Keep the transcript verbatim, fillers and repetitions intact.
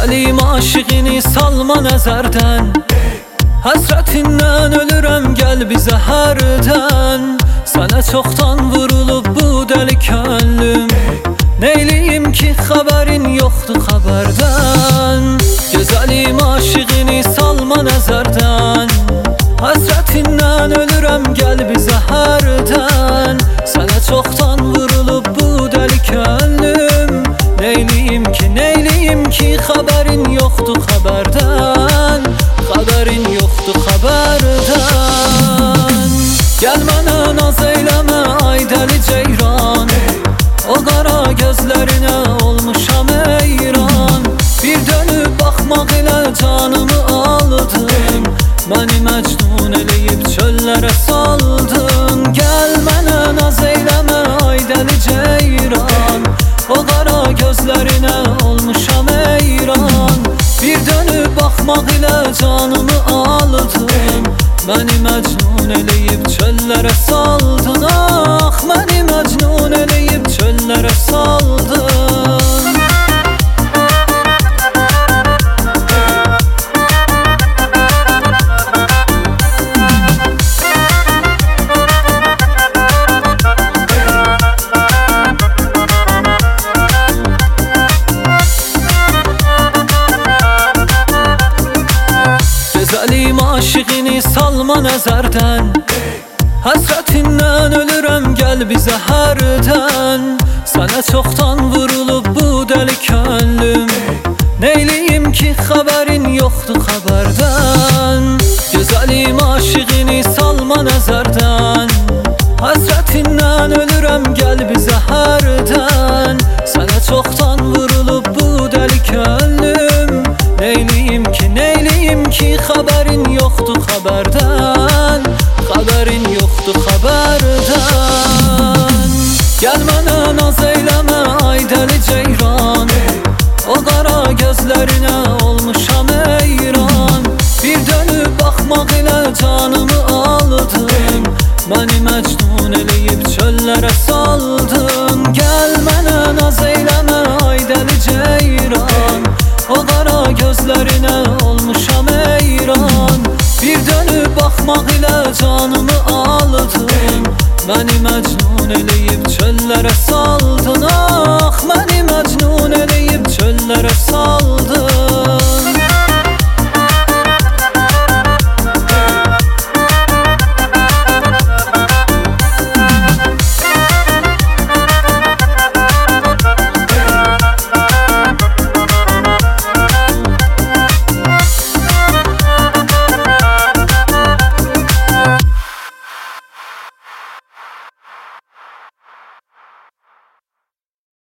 Gözəlim aşığını salma nəzərdən, həsrətindən ölürəm, gəl bizə hərdən. Sənə çoxdan vurulub bu dəli könlüm, neyliyim ki xəbərin yoxdur xəbərdən. Gözəlim aşığını salma nəzərdən, həsrətindən ölürəm, gəl bizə hərdən. Sənə çoxdan vurulub bu dəli könlüm, neyliyim ki, neyliyim ki xəbərin yoxdur xəbərdən. Xəbərin yoxdur xəbərdən. Gəl mənə naz eyləmə ay dəli ceyran, o qara gözlərinə olmuşam heyran. Bir dönüb baxmaq ilə canımı aldım, məni məcnun eləyib çöllərə saldın. Gəl mənə naz eyləmə ay dəli ceyran, o qara gözlərinə olmuşam heyran. Bir dönüb baxmaq ilə canımı aldım, məni məcnun eləyib çöllərə saldın. Ah, məni məcnun eləyib çöllərə saldın. Gözəlim aşığını salma nəzərdən, həsrətindən ölürəm, gəl bizə hərdən. Sənə çoxdan vurulub bu dəli könlüm, neyliyim ki xəbərin yoxdur xəbərdən. Gözəlim aşığını salma nəzərdən, həsrətindən ölürəm, gəl bizə hərdən. Sənə çoxdan vurulub bu dəli könlüm, neyliyim ki, neyliyim ki xəbərin yoxdur xəbərdən. Xəbərin yoxdur xəbərdən. Gəl mənə naz eyləmə ay dəli ceyran, o qara gözlərinə olmuşam heyran. Bir dönüb baxmaq ilə canımı aldım, məni məcnun eləyib çöllərə saldın. Gəl mənə naz eyləmə ay dəli ceyran, o qara gözlərinə olmuşam heyran. Bir dönüb baxmaq ilə canımı aldım, məni məcnun eləyib çöllərə saldın. Ah, məni məcnun eləyib çöllərə saldın.